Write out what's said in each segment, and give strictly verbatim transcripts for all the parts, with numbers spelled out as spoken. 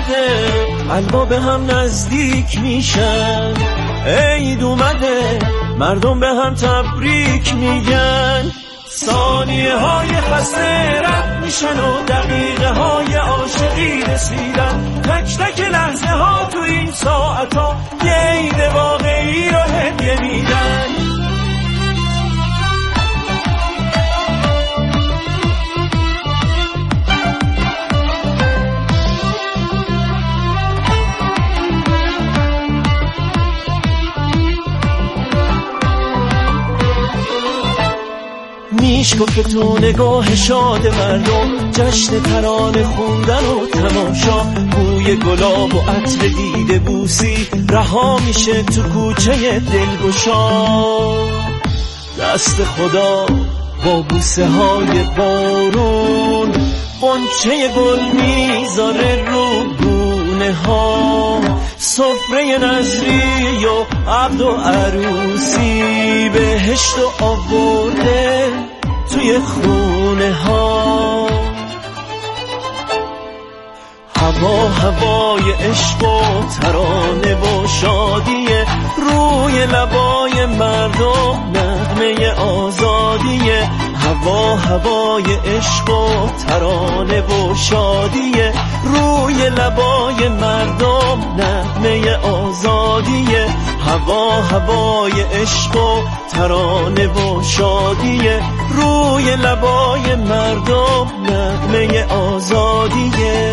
اومده قلبا به هم نزدیک میشن، عید اومده مردم به هم تبریک میگن. ثانیه های خسته رد میشن و دقیقه های عاشقی رسیدن، تک تک لحظه ها تو این ساعت ها یه عید واقعی رو هدیه میدن. میشکفه تو نگاه شاد مردم، جشن ترانه خوندن و تماشا، بوی گلاب و عطر دیده بوسی رها میشه تو کوچه دلگشا. دست خدا با بوسه های بارون غنچه گل میذاره رو گونه ها، سفره نظری و عقد و عروسی بهشت و آورده توی خونه ها. هوا هوای عشق و ترانه و شادیه، روی لبای مردم نغمه آزادیه. هوا هوای عشق و ترانه و شادیه، روی لبای مردم نغمه آزادیه. هوا هوای عشق و ترانه و شادیه، روی لبای مردم نغمه آزادیه.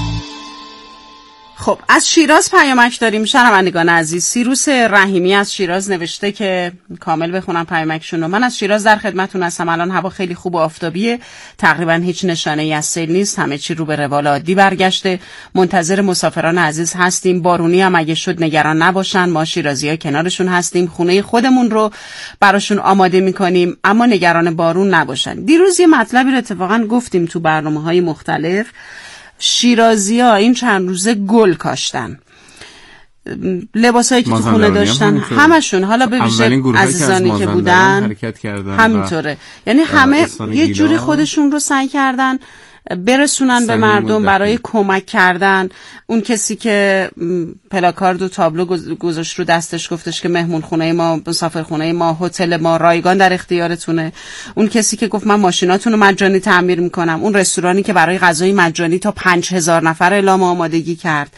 خب از شیراز پیامک داریم شنوندگان عزیز. سیروس رحیمی از شیراز نوشته که کامل بخونم پیامکشون رو. من از شیراز در خدمتتون هستم. الان هوا خیلی خوب و آفتابیه، تقریبا هیچ نشانه ای از سیل نیست، همه چی رو به روال عادی برگشته. منتظر مسافران عزیز هستیم، بارونی هم اگه شد نگران نباشن، ما شیرازی‌ها کنارشون هستیم، خونه خودمون رو براشون آماده می‌کنیم، اما نگران بارون نباشن. دیروز یه مطلبی رو اتفاقا گفتیم تو برنامه‌های مختلف. شیرازی‌ها این چند روزه گل کاشتن، لباسایی که تو خونه داشتن همشون، حالا به ویژه عزیزانی که بودن همینطوره، یعنی همه یه جوری خودشون رو سعی کردن برسونن به مردم برای کمک کردن. اون کسی که پلاکارد و تابلو گذاشت رو دستش، گفتش که مهمون خونه ما، مسافر خونه ما، هتل ما، رایگان در اختیارتونه. اون کسی که گفت من ماشیناتون رو مجانی تعمیر میکنم. اون رستورانی که برای غذای مجانی تا پنج هزار نفر اعلام آمادگی کرد.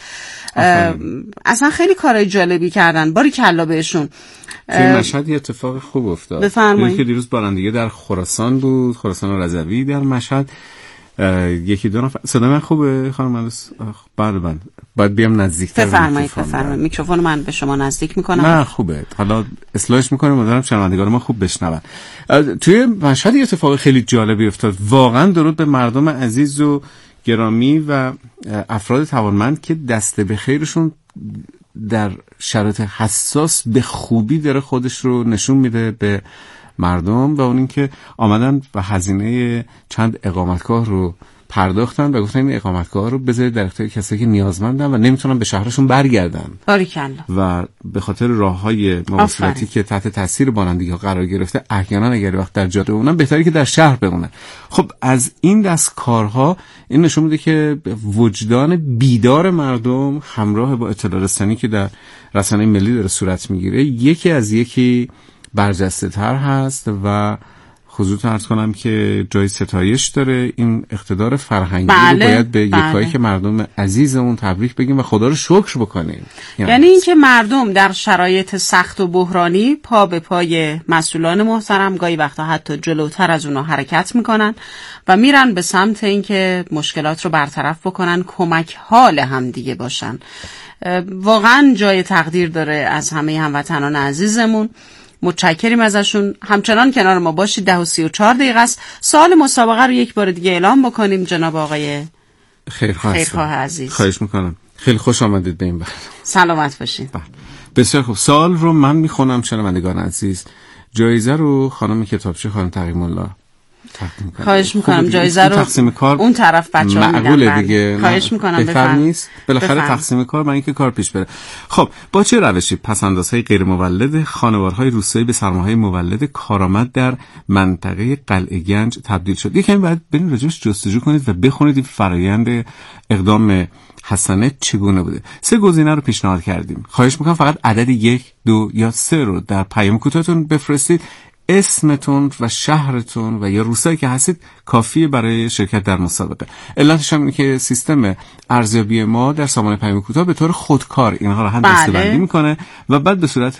اصلا خیلی کارهای جالبی کردن، باری کلا بهشون. توی مشهد یه اتفاق خوب افتاد. بفرمایید. که دیروز بارندگی در خراسان بود، خراسان رضوی در مشهد. یکی دو نفر. صدا من خوبه خانم مهندس؟ بله بله. باید بیام نزدیکتر. بفرمایید بفرمایید. میکروفون من به شما نزدیک میکنم. نه خوبه. حالا اصلاحش میکنیم، امیدوارم شنوندگان ما خوب بشنون. توی مشهد یه اتفاق خیلی جالبی افتاد. واقعا درود به مردم عزیز و گرامی و افراد توانمند که دست به خیرشون در شرایط حساس به خوبی داره خودش رو نشون میده به مردم، و اون این که آمدن و هزینه چند اقامتگاه رو پرداختن و گفتن این اقامتگاه رو بذارید در اختیار کسایی که نیازمندن و نمیتونن به شهرشون برگردن. باریکلا. و به خاطر راههای مواصلاتی که تحت تاثیر بارندگی‌ها قرار گرفته، احیانا اگر وقت در جاده بمونن بهتره که در شهر بمونن. خب از این دست کارها این نشون میده که وجدان بیدار مردم همراه با اطلاع رسانی که در رسانه ملی داره صورت میگیره یکی از یکی برجسته تر هست و خصوصا عرض کنم که جای ستایش داره. این اقتدار فرهنگی بله، رو باید به بله. یکایی که مردم عزیزمون تبریک بگیم و خدا رو شکر بکنیم. یعنی, یعنی اینکه مردم در شرایط سخت و بحرانی پا به پای مسئولان محترم، گاهی وقتا حتی جلوتر از اونا حرکت میکنن و میرن به سمت اینکه مشکلات رو برطرف بکنن، کمک حال هم دیگه باشن. واقعا جای تقدیر داره از همه هموطنان عزیزمون. متشکریم ازشون. همچنان کنار ما باشید. ده و سی و چهار دقیقه است. سوال مسابقه رو یک بار دیگه اعلام بکنیم جناب آقای خیرخواه خیرخواه عزیز. خواهش میکنم. خیلی خوش آمدید به این برنامه. سلامت باشید. بسیار خوب. سوال رو من میخونم شنوندگان عزیز. جایزه رو خانم کتابچه خانم تقیم الله تقدیم کنم. خواهش میکنم. جایزه رو تقسیم کار اون طرف بچه‌ها میدن. معقوله دیگه. خواهش میکنم بفرمایید. بالاخره تقسیم کار برای اینکه کار پیش بره. خب با چه روشی پس‌اندازهای غیر مولد خانوارهای روستایی به سرماهای مولد کارآمد در منطقه قلعه گنج تبدیل شد؟ یکم بعد برید راجعش جستجو کنید و بخونید این فرآیند اقدام حسنه چگونه بوده. سه گزینه رو پیشنهاد کردیم. خواهش میکنم فقط عدد یک، دو یا سه رو در پیام کوتاهتون بفرستید. اسمتون و شهرتون و یا روستایی که هستید کافیه برای شرکت در مسابقه. علتش هم اینه که سیستم ارزیابی ما در سامانه پیام کوتاه به طور خودکار اینها رو هم دسته‌بندی میکنه و بعد به صورت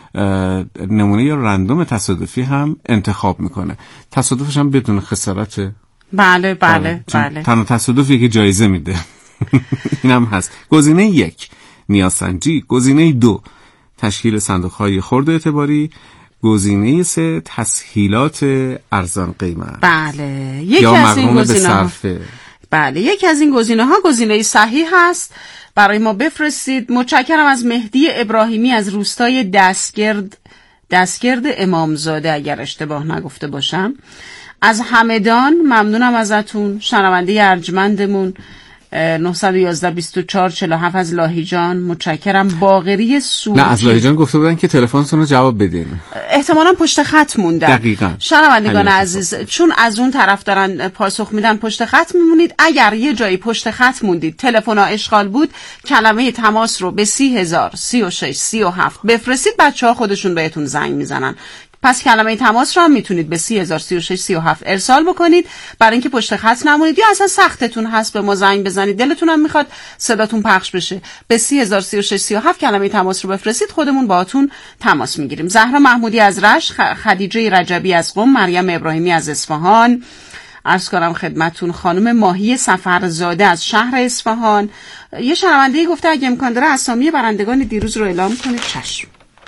نمونه یا رندوم تصادفی هم انتخاب میکنه. تصادفش هم بدون خسارت. بله بله بله. تنها تصادفی که جایزه میده. این هم هست. گزینه یک نیازسنجی، گزینه دو تشکیل صندوق‌های خرد اعتباری، گزینه سه تسهیلات ارزان قیمت. بله یکی از این گزینه‌ها بله یکی از این گزینه‌ها گزینه صحیح هست. برای ما بفرستید. متشکرم از مهدی ابراهیمی از روستای دستگرد دستگرد امامزاده اگر اشتباه نگفته باشم. از همدان ممنونم ازتون. شنونده ارجمندمون نه یک یک بیست و چهار چهل و هفت از لاهیجان متشکرم. باقری سوری نه از لاهیجان گفته بودن که تلفنتون رو جواب بدین. احتمالاً پشت خط موندن. دقیقاً. شنوندگان عزیز چون از اون طرف دارن پاسخ میدن پشت خط میمونید. اگر یه جایی پشت خط موندید تلفن ها اشغال بود کلمه تماس رو به سی هزار سی و شش سی و هفت بفرستید. بچه‌ها خودشون بهتون زنگ میزنن. پس کلمه تماس رو هم میتونید به سی هزار سی و شش سی و هفت ارسال بکنید برای اینکه پشت خط نمونید یا اصلا سختتون هست به ما زنگ بزنید دلتون هم میخواد صداتون پخش بشه به سی هزار سی و شش سی و هفت کلمه تماس رو بفرستید خودمون باهاتون تماس میگیریم. زهرا محمودی از رشت، خدیجه رجبی از قم، مریم ابراهیمی از اصفهان، عرض کنم خدمتون خانم ماهی سفرزاده از شهر اصفهان. یه شنونده گفته اگه امکان داره اسامی برندگان دیروز رو اعلام کنید. چشم.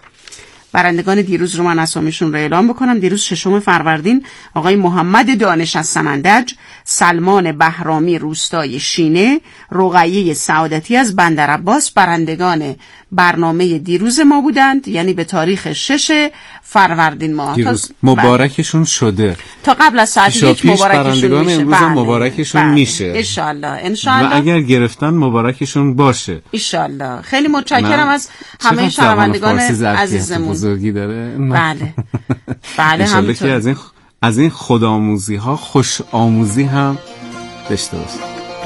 برندگان دیروز رو من اسامیشون رو اعلام بکنم. دیروز ششم فروردین آقای محمد دانش از سمندج، سلمان بهرامی روستای شینه، رقیه سعادتی از بندر عباس برندگان برنامه دیروز ما بودند. یعنی به تاریخ شش فروردین ماه دیروز مبارکشون شده. تا قبل از ساعت یک مبارکشون میشه. امروز بله. مبارکشون بله. میشه ان شاء الله ان شاء الله. و اگر گرفتن مبارکشون باشه ان شاء الله. خیلی متشکرم از همه شنوندگان عزیزمون. بزرگی داره. بله بله همینطور. از این از این خودآموزی ها خوش آموزی هم داشته باشه.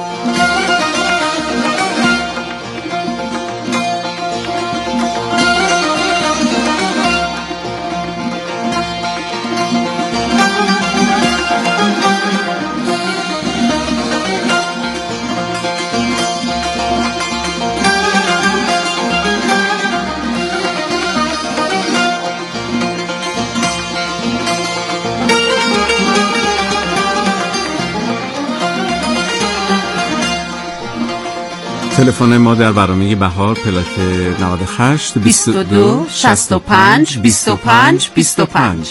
تلفن ما در برنامه بهار پلاک نود و هشت بیست و دو شصت و پنج بیست و پنج بیست و پنج.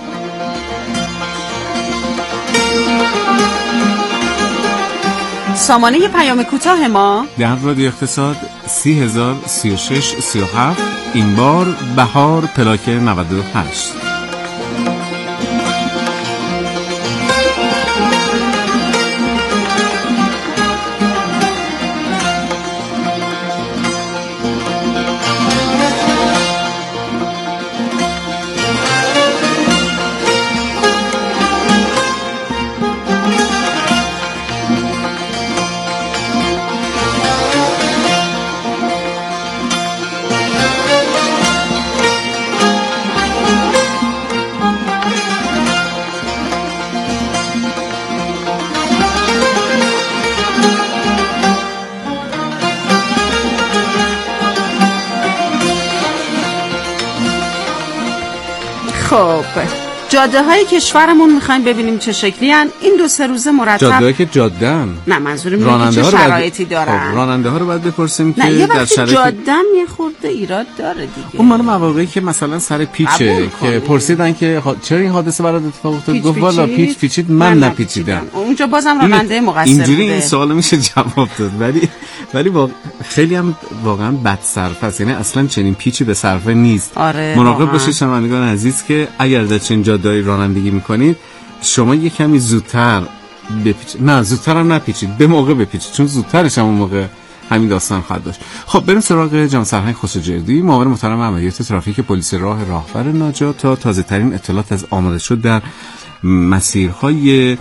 سامانه پیام کوتاه ما در رادیو اقتصاد سی هزار سی و شش سی و هفت. این بار بهار پلاک نود و هشت. خب جاده های کشورمون میخوایم ببینیم چه شکلی هن. این دو سه روزه مرتب جاده که جاده هن. نه منظورم اینه که چه شرایطی دارن. خب راننده ها رو باید بپرسیم که نه یه وقتی شرایط... جاده هم یه خورده ایراد داره دیگه. اون مال مواقعی که مثلا سر پیچه که پرسیدن که چرا این حادثه برات اتفاق افتاد گفت والا پیچ پیچید من, من نپیچیدم. اونجا بازم راننده مقصر بوده. اینجوری این سوال میشه جواب داد ولی ولی با خیلی هم واقعا بد صرفه است. یعنی اصلا چنین پیچی به صرفه نیست. آره مراقب باشید شنوندگان عزیز که اگر در چنین جاده‌ای رانندگی میکنید شما یه کمی زودتر بپیچید. نه زودتر هم نپیچید، به موقع بپیچید چون زودترش هم اون موقع همین داستان خواهد داشت. خب بریم سراغ جان سرهنگ خسروجردی، معاون محترم عملیات ترافیک پلیس راه راهور ناجا تا تازه ترین اطلاعات از آماده شد در مسیرهای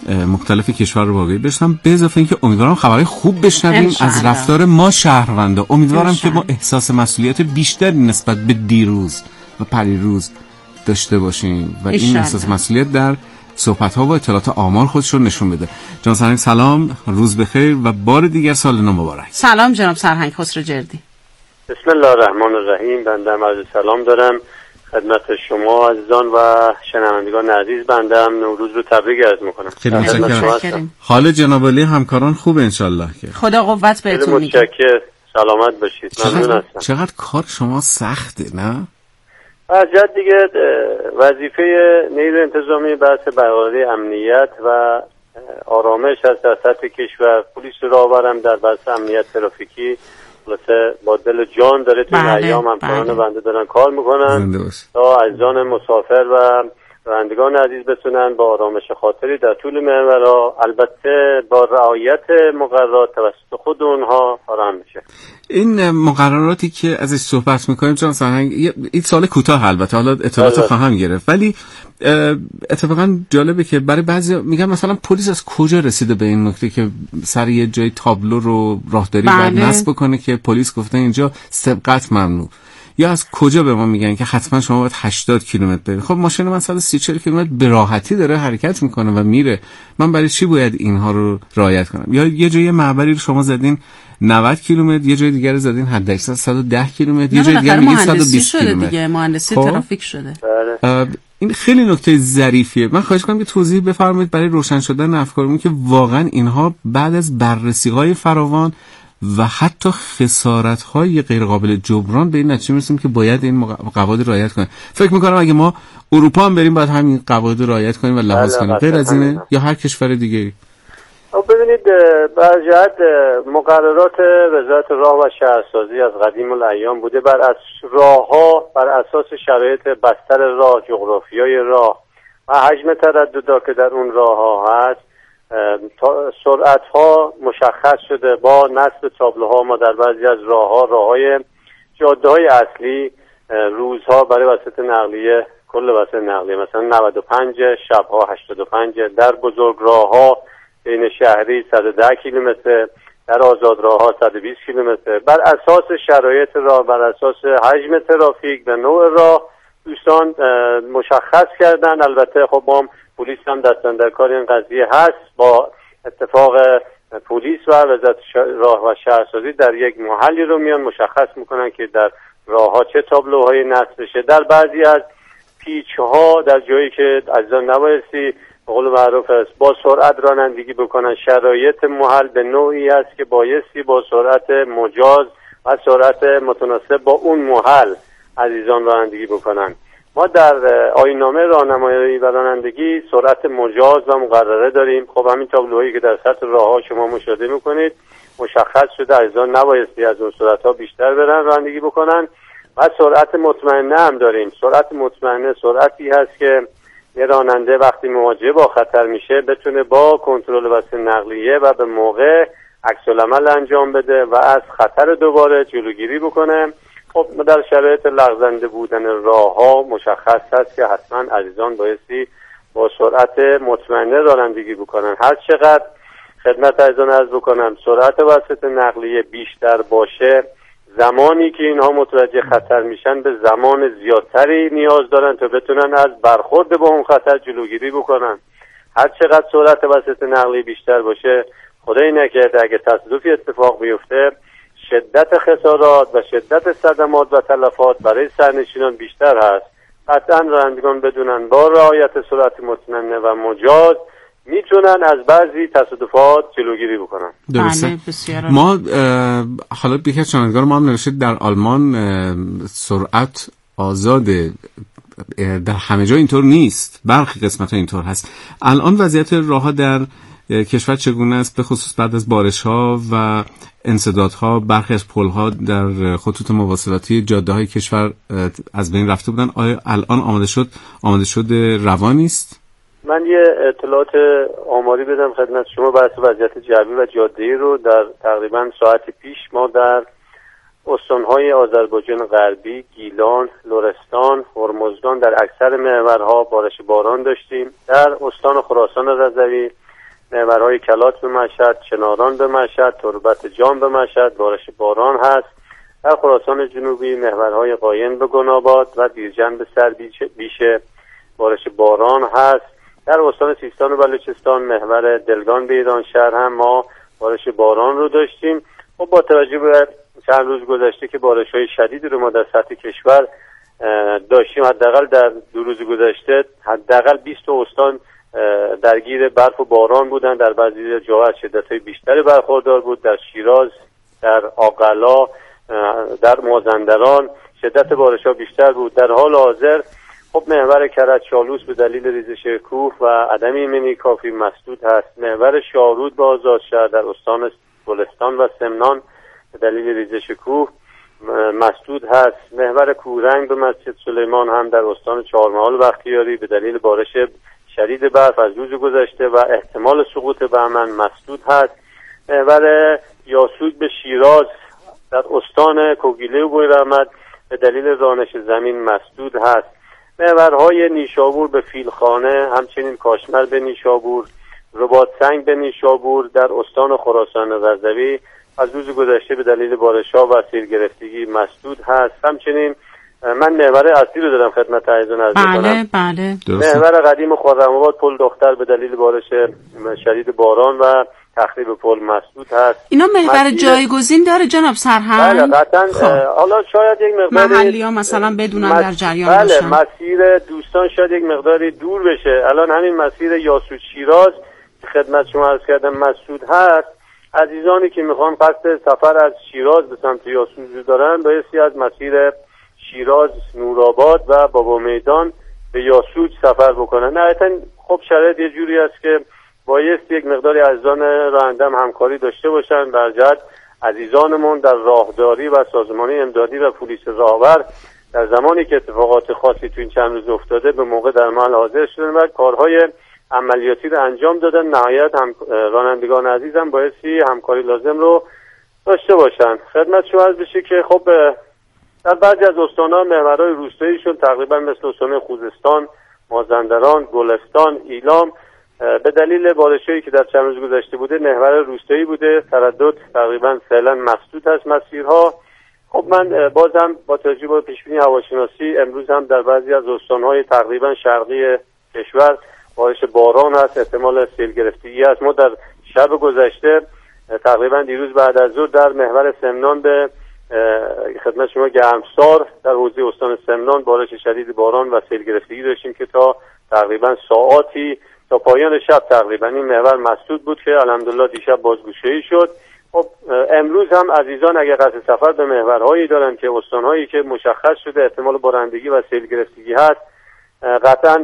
مختلف کشور رو واقعی بشنم. به اضافه اینکه امیدوارم خبرهای خوب بشنویم از رفتار ما شهروندا. امیدوارم که ما احساس مسئولیت بیشتری نسبت به دیروز و پریروز داشته باشیم و این احساس مسئولیت در صحبت‌ها و اطلاعات آمار خودش رو نشون بده. جناب سرهنگ سلام، روز بخیر و بار دیگر سال نو مبارک. سلام جناب سرهنگ خسرو جردی. بسم الله الرحمن الرحیم. بنده عرض سلام دارم خدمت شما عزیزان و شنوندگان عزیز. بنده هم نوروز رو تبریک عرض می‌کنم. خیلی متشکرم. حال جناب عالی همکاران خوبه انشالله که خدا قوت بهتون میده. متشکرم. سلامت باشید. ممنون هستم. چقدر کار شما سخته نه؟ از جد دیگه وظیفه نیروی انتظامی بحث برقراری امنیت و آرامش هست در سطح کشور. پلیس راهبرم در بحث امنیت ترافیکی مثلا با دل جان داره توی ایام همکاران بنده دارن کار میکنن تا عزیزان مسافر و رانندگان عزیز بتونن با آرامش خاطری در طول محورها البته با رعایت مقررات توسط خود اونها فراهم میشه. این مقرراتی که ازش صحبت میکنیم جناب سرهنگ این سال کوتاه البته حالا اطلاعات خواهم گرفت، ولی اتفاقا جالبه که برای بعضی میگن مثلا پلیس از کجا رسیده به این نکته که سر یه جای تابلو رو راهداری باید نصب بکنه که پلیس گفته اینجا سبقت ممنوع، یا از کجا به ما میگن که حتما شما باید هشتاد کیلومتر برید. خب ماشین من صد و سی چهل کیلومتر به راحتی داره حرکت میکنه و میره، من برای چی باید اینها رو رعایت کنم؟ یا یه جای معبری رو شما زدین نود کیلومتر، یه جای دیگه رو زدین حداکثر صد و ده کیلومتر، یه جای دیگه میگه صد و بیست کیلومتر دیگه مهندسی خب؟ ترافیک شده. این خیلی نکته ظریفیه. من خواهش کنم که توضیح بفرمایید برای روشن شدن افکارمون که واقعا اینها بعد از بررسی‌های فراوان و حتی خسارت‌های غیر قابل جبران به این نتیجه میرسیم که باید این قواعد رعایت کنیم. فکر می‌کنم اگه ما اروپا هم بریم باید همین قواعد رعایت کنیم و لحاظ کنیم، غیر از اینه یا هر کشور دیگه‌ای. ببینید برجهت مقررات وزارت راه و شهرسازی از قدیم الایام بوده بر از راه‌ها بر اساس شرایط بستر راه، جغرافیای راه و حجم ترددها که در اون راه‌ها هست سرعت ها مشخص شده. با نصب تابلوها ما در بعضی از راه ها راه های جاده های اصلی روزها برای وسایط نقلیه کل وسایط نقلیه مثلا نود و پنج، شبها هشتاد و پنج، در بزرگ راه ها بین شهری صد و ده کیلومتر، در آزاد راه ها صد و بیست کیلومتر. بر اساس شرایط راه، بر اساس حجم ترافیک و نوع راه دوستان مشخص کردن. البته خب ما پلیس هم دستن در کار این قضیه هست. با اتفاق پلیس و وزارت راه و شهرسازی در یک محلی رو میان مشخص میکنن که در راه ها چه تابلوهایی نصب بشه. در بعضی از پیچ ها در جایی که عزیزان نبایستی به قول معروف است با سرعت رانندگی بکنن، شرایط محل به نوعی است که بایستی با سرعت مجاز و سرعت متناسب با اون محل عزیزان رانندگی بکنن. ما در آیین‌نامه راهنمایی و رانندگی سرعت مجاز و مقرره داریم. خب همین تابلوهایی که در سطح راه‌ها شما مشاهده می‌کنید مشخص شده عزیزان نبایستی از اون سرعت‌ها بیشتر برن رانندگی بکنن. و سرعت مطمئنه هم داریم. سرعت مطمئنه سرعتی هست که یه راننده وقتی مواجه با خطر میشه بتونه با کنترل وسایل نقلیه و به موقع عکس‌العمل انجام بده و از خطر دوباره جلوگیری بکنه. خب در شرایط لغزنده بودن راه ها مشخص هست که حتما عزیزان بایستی با سرعت مطمئنه رانندگی بکنن. هر چقدر خدمت عزیزان عرض بکنم سرعت وسایط نقلیه بیشتر باشه، زمانی که اینها متوجه خطر میشن به زمان زیادتری نیاز دارن تا بتونن از برخورد با اون خطر جلوگیری بکنن. هر چقدر سرعت وسایط نقلیه بیشتر باشه، خدای نکرده اگه تصادفی اتفاق بیفته، شدت خسارات و شدت صدمات و تلفات برای سرنشینان بیشتر هست. قطعا رانندگان بدونن با رعایت سرعت مطمئنه و مجاز میتونن از بعضی تصادفات جلوگیری بکنن. درسته. ما حالا یکی از شنوندگان ما هم نوشته در آلمان سرعت آزاده، در همه جا اینطور نیست، برخی قسمت‌ها اینطور هست. الان وضعیت راه‌ها در کشور چگونه است، به خصوص بعد از بارش‌ها و انسدادها؟ برخی از پل‌ها در خطوط مواصلاتی جاده‌های کشور از بین رفته بودن. آیا الان آماده شد آماده شد روانی است؟ من یه اطلاعات آماری بدم خدمت شما. بحث وضعیت جوی و جاده‌ای رو در تقریبا ساعت پیش ما در استان‌های آذربایجان غربی، گیلان، لرستان، هرمزگان در اکثر محورها بارش باران داشتیم. در استان خراسان رضوی محورهای کلات به مشهد، چناران به مشهد، تربت جام به مشهد، بارش باران هست. در خراسان جنوبی محورهای قاین به گناباد و دیرجن به سربیشه، بارش باران هست. در استان سیستان و بلوچستان محور دلگان به ایرانشهر هم ما بارش باران رو داشتیم. خب با توجه به چند روز گذشته که بارش‌های شدیدی رو ما در سطح کشور داشتیم، حداقل در دو روز گذشته حداقل بیست استان درگیر برف و باران بودن. در بعضی جاها از شدت‌های بیشتری برخوردار بود. در شیراز، در آقلا، در مازندران شدت بارش‌ها بیشتر بود. در حال حاضر خب محور کرج چالوس به دلیل ریزش کوه و عدم ایمنی کافی مسدود هست. محور شاهرود به آزادشهر در استان گلستان و سمنان به دلیل ریزش کوه مسدود هست. محور کوهرنگ به مسجد سلیمان هم در استان چهارمحال بختیاری به دلیل بارش شدید برف از روز گذشته و احتمال سقوط بهمن مسدود هست. محور یاسود به شیراز در استان کوگیله و بویراحمد به دلیل رانش زمین مسدود هست. محورهای نیشابور به فیلخانه، همچنین کاشمر به نیشابور، رباط سنگ به نیشابور در استان خراسان رضوی از روز گذشته به دلیل بارش‌ها و سیل گرفتگی مسدود هست. همچنین من محور اصلی رو دارم خدمت عزیزان عرض بله کنم. بله محور قدیم خرم‌آباد پل دختر به دلیل بارش شدید باران و تخریب پل مسدود هست. اینا محور جایگزین داره جناب سرهنگ؟ بله قطعا. حالا شاید یک مقدار محلی‌ها مثلا بدونن مس... در جریان بله باشن. مسیر دوستان شاید یک مقداری دور بشه. الان همین مسیر یاسود شیراز خدمت شما عرض کردم مسدود هست. عزیزانی که میخوان قصد سفر از شیراز به سمت یاسود دارن بایستی از مسیر شیراز، نورآباد و بابا میدان به یاسود سفر بکنن. نهایتاً خب شرایط یه جوری است که بایست یک مقداری عزیزان راننده هم همکاری داشته باشن بر جهت عزیزانمون در راهداری و سازمانی امدادی و پلیس راهور در زمانی که اتفاقات خاصی تو این چند روز افتاده به موقع در محل حاضر شدن و کارهای عملیاتی رو انجام دادن. نهایت هم رانندگان عزیزم بایستی همکاری لازم رو داشته باشن. خدمت شما عرض بشه که خب در بعضی از استان‌ها محورهای روستاییشون تقریبا مثل استان خوزستان، مازندران، گلستان، ایلام به دلیل بارشایی که در چند روز گذشته بوده محور روستایی بوده. تردد تقریبا فعلا مسدود هست مسیرها. خب من بازم با توجه به پیشبینی هواشناسی امروز هم در بعضی از استان‌های تقریبا شرقی کشور بارش باران هست، احتمال سیل گرفتگی هست. ما در شب گذشته تقریبا دیروز بعد از ظهر در محور سمنان به خدمت شما گرمسار در حوزه استان سمنان بارش شدید باران و سیل گرفتگی داشتیم که تا تقریبا ساعاتی تا پایان شب تقریبا این محور مسدود بود که الحمدلله دیشب بازگشایی شد. خب امروز هم عزیزان اگر قصد سفر به محورهایی دارن که استانهایی که مشخص شده احتمال بارندگی و سیل گرفتگی هست قطعا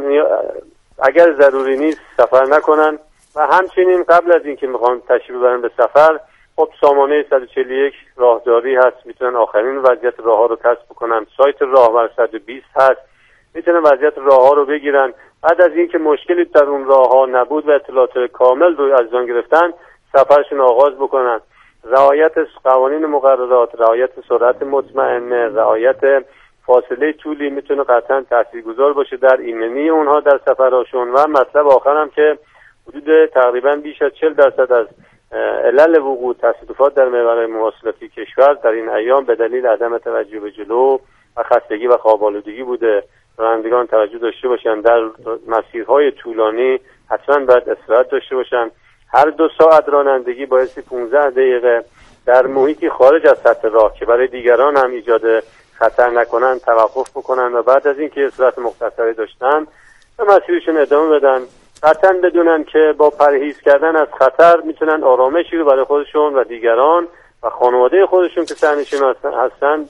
اگر ضروری نیست سفر نکنن و همچنین قبل از اینکه میخوان تشریف ببرن به سفر خب سامانه صد و چهل و یک راهداری هست، میتونن آخرین وضعیت راه ها رو کسب بکنن. سایت راهور صد و بیست هست، میتونن وضعیت راه ها رو بگیرن. بعد از اینکه مشکلی در اون راه ها نبود و اطلاعات کامل رو از آن گرفتن سفرشون آغاز بکنن. رعایت قوانین مقررات، رعایت سرعت مطمئنه، رعایت فاصله طولی میتونه قطعا تاثیرگذار باشه در ایمنی اونها در سفرهاشون. و مطلب آخرم که حدود تقریبا بیش از چهل درصد از علل وقوع تصادفات در محورهای مواصلاتی کشور در این ایام به دلیل عدم توجه به جلو و خستگی و خواب آلودگی بوده. رانندگان توجه داشته باشن در مسیرهای طولانی حتما باید استراحت داشته باشن. هر دو ساعت رانندگی باعث پانزده دقیقه در محیطی خارج از سطح راه که برای دیگران هم ایجاد خطر نکنن توقف بکنن و بعد از اینکه استراحت مختصری داشتن به مسیرشون ادامه بدن. قطعا بدونن که با پرهیز کردن از خطر میتونن آرامشی رو برای خودشون و دیگران و خانواده خودشون که سرنشین هستن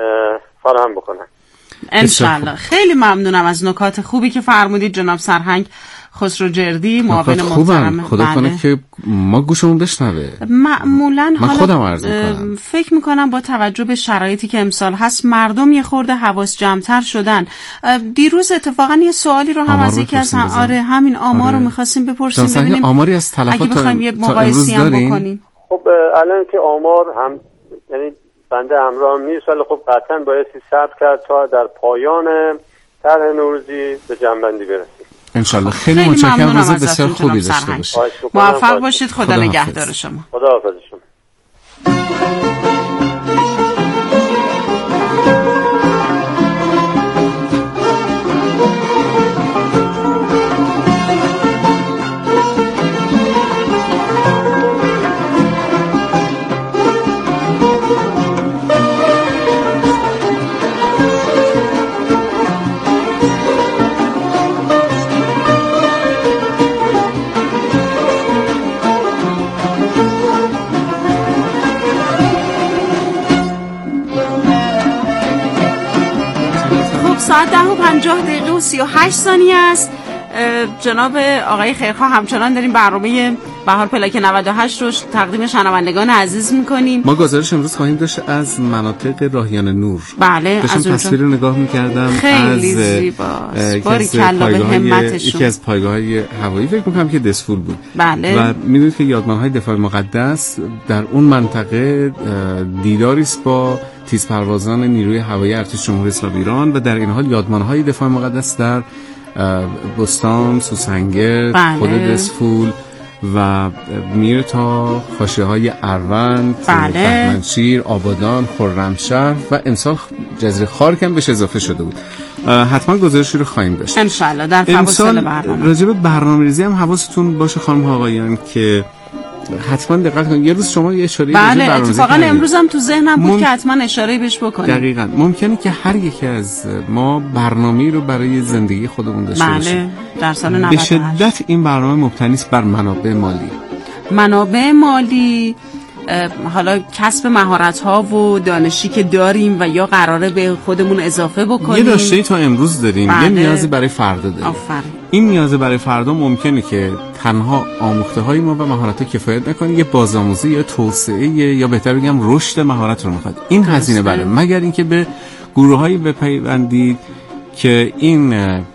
فراهم بکنن. انشالله. خیلی ممنونم از نکات خوبی که فرمودید جناب سرهنگ خسروجردی معاون محترم. خدا بله. کنه که ما گوشمون بشنوه. معمولا من خودم عرض میکنم فکر میکنم با توجه به شرایطی که امسال هست مردم یه خورده حواس جمع‌تر شدن. دیروز اتفاقا یه سوالی رو هم از یکی از هم آره همین آمار آره. رو می‌خواستیم بپرسیم ببینیم آماری از تلفات اگه بخوایم یه مقایسه هم بکنیم. خب الان که آمار هم یعنی بنده همراه نیست ولی خب قطعا بایستی صبر کرد تا در پایان طرح نوروزی به جنبندی برسیم. انشالله. خیلی متشکرم. روز بسیار خوبی داشته باشید. موفق باشید. خدا نگهدار شما. خدا حافظ شما. ساعت ده و پنجاه دقیقه و سی و هشت ثانیه است. جناب آقای خیرخواه همچنان داریم برنامه بهار پلاک نود و هشت رو تقدیم شنوندگان عزیز میکنیم. ما گزارش امروز خواهیم داشت از مناطق راهیان نور. بله، از اونجا تصویر رو نگاه میکردم. خیلی زیباست. باری کلا به همتشون. یکی از پایگاه‌های هوایی فکر میکنم که دسفول بود. بله. و میدونید که یادمانهای دفاع مقدس در اون منطقه دیداری است با تیزپروازان نیروی هوایی ارتش جمهوری اسلامی ایران و در این حال یادمانهای دفاع مقدس در بستان، سوسنگر، بله. خود دسفول و میر تا خاشه‌های اروند، بله. بهمنشیر، آبادان، خرمشهر و امسال جزیره خارک هم بهش اضافه شده بود. حتما گزارشی رو خواهیم داشت ان شاء الله در فواصل برنامه. راجع به برنامه‌ریزی هم حواستون باشه خانم ها آقایان که حتما دقت کنید. یه روز شما یه اشاره بله اتفاقا امروز هم تو ذهنم بود مم... که حتما اشاره بهش بکنیم. دقیقاً ممکنه که هر یکی از ما برنامه‌ای رو برای زندگی خودمون داشته باشیم. بله در سال نود و هشت به شدت این برنامه مبتنی است بر منابع مالی. منابع مالی، حالا کسب مهارت‌ها و دانشی که داریم و یا قراره به خودمون اضافه بکنیم. یه داشته‌ای تا امروز داریم، بله. یه نیازی برای فردا داریم. آفرین. این نیاز برای فردا ممکنه که تنها آموخته‌های ما و مهارت‌ها کفایت نکنه، یه بازآموزی یا توسعه یا بهتر بگم رشد مهارت رو می‌خواد. این هزینه بره، مگر اینکه به گروه‌هایی بپیوندید که این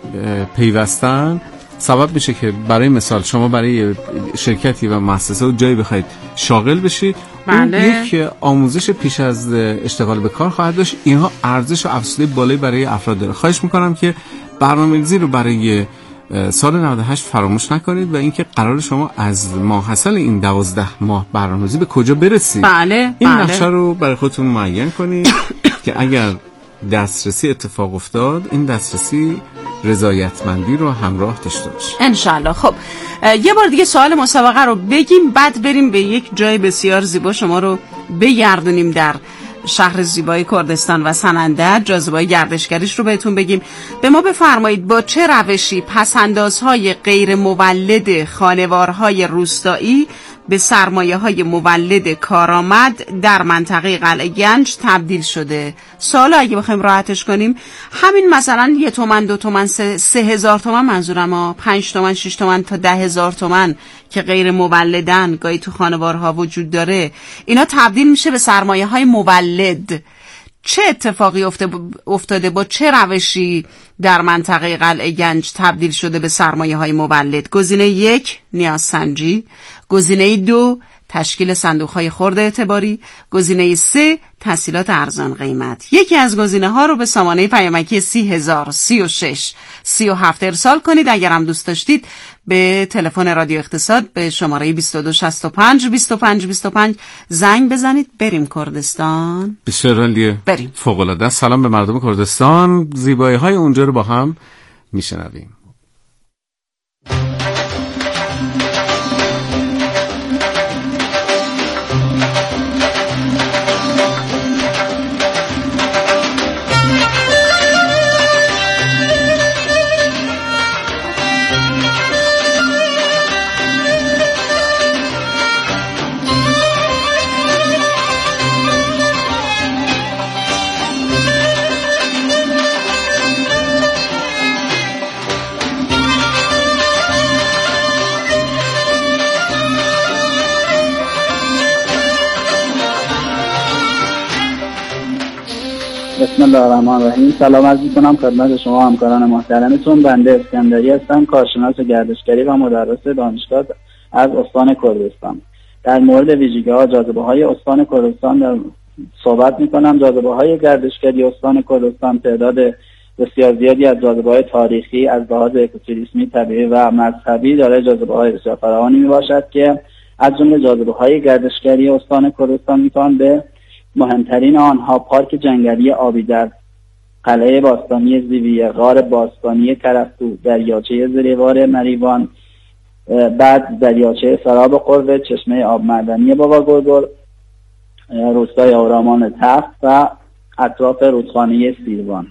پیوستن سبب میشه که برای مثال شما برای شرکتی و مؤسسه و جایی بخواید شاغل بشید، بله. این یک آموزش پیش از اشتغال به کار خواهد داشت. اینها ارزش و افزوده بالایی برای افراد داره. خواهش میکنم که برنامه‌ریزی رو برای سال نود و هشت فراموش نکنید و اینکه قرار شما از ماحصل این دوازده ماه برنامه‌ریزی به کجا برسید. بله. این بله. نقشه رو برای خودتون معین کنید که اگر دسترسی اتفاق افتاد این دسترسی رضایتمندی رو همراه داشته باشه انشالله. خب یه بار دیگه سوال مسابقه رو بگیم بعد بریم به یک جای بسیار زیبا شما رو بگردونیم در شهر زیبای کردستان و سنندج، جاذبه‌های گردشگریش رو بهتون بگیم. به ما بفرمایید با چه روشی پس‌اندازهای غیر مولد خانوارهای روستایی به سرمایه‌های مولد کارآمد در منطقه قلعه گنج تبدیل شده؟ سوال اگه بخوایم راحتش کنیم همین مثلا یه تومن دو تومن سه, سه هزار تومن منظورم ها، پنج تومن شش تومن تا ده هزار تومن که غیر مولدن گاهی تو خانوارها وجود داره، اینا تبدیل میشه به سرمایه‌های مولد. چه اتفاقی افتاده، با چه روشی در منطقه قلعه گنج تبدیل شده به سرمایه‌های مولد؟ گزینه یک نیازسنجی، گزینه دو تشکیل صندوق‌های خرد اعتباری، گزینه سه تسهیلات ارزان قیمت. یکی از گزینه ها رو به سامانه پیامکی سی هزار سی و شش سی و هفت ارسال کنید. اگر هم دوست داشتید به تلفن رادیو اقتصاد به شماره بیست و دو شصت و پنج بیست و پنج بیست و پنج زنگ بزنید. بریم کردستان. بسیار عالیه، بریم. فوق العاده. سلام به مردم کردستان. زیبایی های اونجا رو با هم میشنویم. بسم الله الرحمن الرحیم. سلام عرض می‌کنم خدمت شما همکاران محترمتون. بنده اسکندری هستم، کارشناس گردشگری و مدرس دانشگاه از استان کردستان. در مورد ویژگی‌ها جاذبه‌های استان کردستان در صحبت می‌کنم. جاذبه‌های گردشگری استان کردستان تعداد بسیار زیادی از جاذبه‌های تاریخی از لحاظ اکوتوریسمی، طبیعی و مذهبی دارای جاذبه‌های بسیار فراوانی میباشد که از جمله جاذبه‌های گردشگری استان کردستان میتوان به مهمترین آنها پارک جنگلی آبی در قلعه باستانی زیویه، غار باستانی کرستو، دریاچه زریوار مریوان، بعد دریاچه سراب قربه، چشمه آب معدنی بابا گرگر، روستای آرامان تخت و اطراف رودخانه سیروان.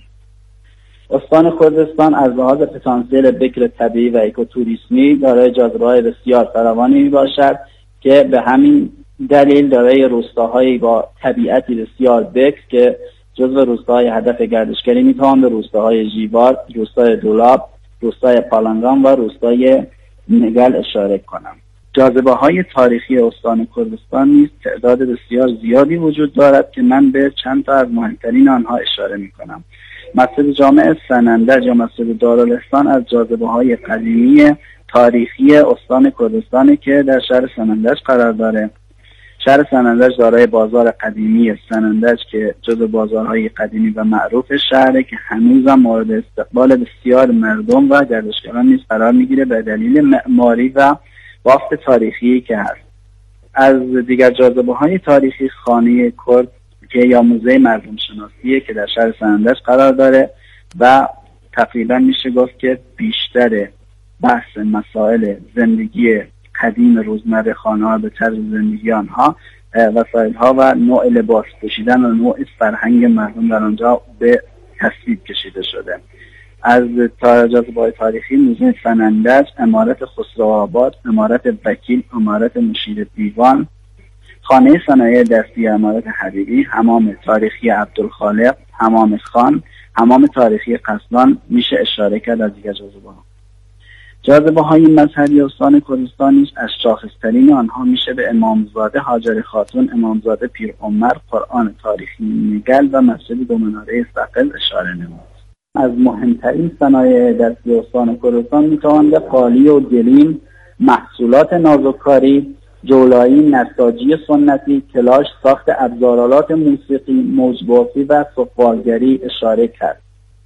استان کردستان از لحاظ پتانسیل بکر طبیعی و اکوتوریسمی دارای جاذبه‌های بسیار فراوانی میباشد که به همین دلیل دارای روستاهایی با طبیعتی بسیار بکر که جزو روستاهای هدف گردشگری میتوان به روستاهای جیبار، روستای دولاب، روستای پالانگان و روستای نگل اشاره کنم. جاذبه‌های تاریخی استان کردستان نیز تعداد بسیار زیادی وجود دارد که من به چند تا از مهمترین آنها اشاره میکنم. مسجد جامع سنندج یا مسجد دارالحسان از جاذبه‌های قدیمی تاریخی استان کردستان که در شهر سنندج قرار داره. شهر سنندج دارای بازار قدیمی سنندج که جزو بازارهای قدیمی و معروف شهره که هنوزم مورد استقبال بسیار مردم و گردشگران نیز قرار میگیره به دلیل معماری و بافت تاریخی که هست. از دیگر جاذبه‌های تاریخی خانه کرد که یا موزه مردم شناسیه که در شهر سنندج قرار داره و تقریبا میشه گفت که بیشتر بحث مسائل زندگی قدیم روزمره خانه‌ها به طرز زندگی آنها، وسایل‌ها و نوع لباس پوشیدن و نوع فرهنگ مردم در آنجا به تصویر کشیده شده. از جاذبه‌های تاریخی موزه سنندج، عمارت خسروآباد، عمارت وکیل، عمارت مشیر دیوان، خانه صنایع دستی عمارت حبیبی، حمام تاریخی عبدالخالق، حمام خان، حمام تاریخی قصدان میشه اشاره کرد از دیگر جاذبه‌ها. جاذبه‌های مذهبی استان کردستان نیز از شاخص‌ترین آنها میشه به امامزاده هاجر خاتون، امامزاده پیر عمر، قرآن تاریخی نگل و مسجد دو مناره ثقل اشاره نمود. از مهمترین صنایع دستی استان کردستان میتوان به قالی و گلیم، محصولات نازک‌کاری، جولایی، نساجی سنتی، کلاش، ساخت ابزارالات موسیقی، موج‌بافی و سفالگری اشاره کرد.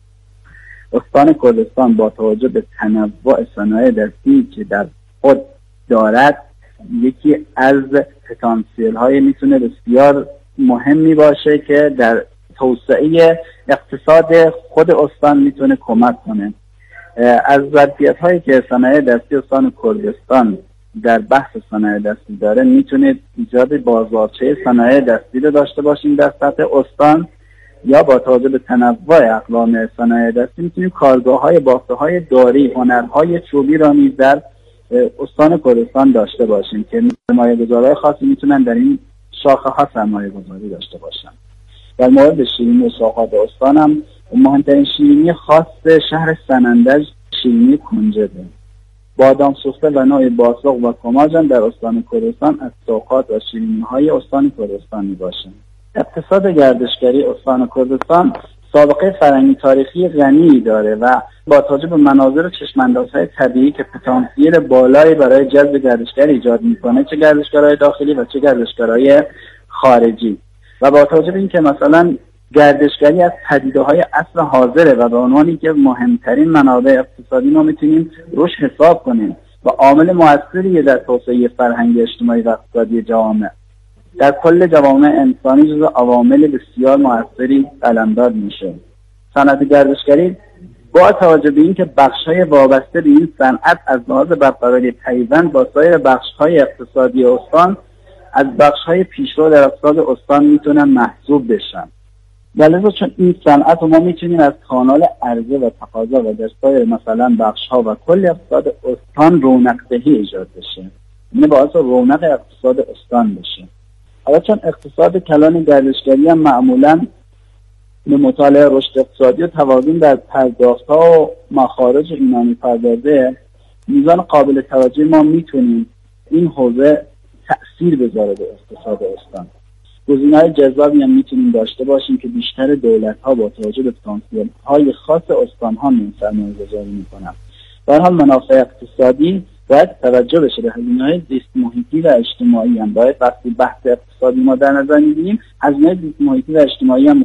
استان کردستان با توجه به تنوع صنایع دستی که در خود دارد یکی از پتانسیل های میتونه بسیار مهمی باشه که در توسعه اقتصاد خود استان میتونه کمک کنه. از ظرفیت هایی که صنایع دستی استان کردستان در بحث صنایع دستی داره میتونه ایجاد بازارچه صنایع دستی رو داشته باشیم در سطح استان، یا با توجه به تنوع اقلام صنایع دستی میتونیم کارگاه‌های بافته‌های داری، هنرهای چوبی را نیز در استان کردستان داشته باشیم که سرمایه‌گذارهای خاصی میتونن در این شاخه‌ها سرمایه‌گذاری داشته باشن. در مورد شیرینی و سوغات استان هم مهمترین شیرینی خاص شهر سنندج شیرینی کنجده. بادام سوخته و نوع باسق و کماج در استان کردستان از سوغات و شیرینی‌های استان کردستان میباشند. اقتصاد گردشگری استان کردستان سابقه فرهنگی تاریخی غنی داره و با توجه به مناظر چشم‌اندازهای طبیعی که پتانسیل بالایی برای جذب گردشگر ایجاد میکنه، چه گردشگرای داخلی و چه گردشگرای خارجی، و با توجه به اینکه مثلا گردشگری از پدیده‌های عصر حاضره و به عنوان که مهمترین منابع اقتصادی ما میتونیم روش حساب کنیم و عامل موثری در توسعه فرهنگی اجتماعی و اقتصادی جوامع در کل جوامع انسانی جزو عوامل بسیار موثری قلمداد میشه. صنعت گردشگری با توجه به اینکه بخش‌های وابسته به این صنعت از لحاظ برقراری پیوند با سایر بخش‌های اقتصادی استان از بخش‌های پیشرو در اقتصاد استان میتونن محسوب بشن. لذا چون این صنعت ما میتونیم از کانال عرضه و تقاضا و در سایر مثلا بخش‌ها و کل اقتصاد استان رونق دهی ایجاد بشه، یعنی باعث رونق اقتصاد استان بشه. حالا چون اقتصاد کلان گردشگری هم معمولاً به مطالعه رشد اقتصادی و توازن در پرداخت‌ها و مخارج اینا می‌پردازه، میزان قابل توجه ما میتونیم این حوزه تأثیر بذاره به اقتصاد استان. گزینه‌های جذابی هم میتونیم داشته باشیم که بیشتر دولت‌ها با توجه به پتانسیل‌های خاص استان‌ها سرمایه‌گذاری می‌کنن. به هر حال منافع اقتصادی باید توجه بشه به هزینه‌های زیست محیطی و اجتماعی هم. باید وقتی بحث اقتصادی ما در نظر می‌گیریم هزینه‌های زیست محیطی و اجتماعی هم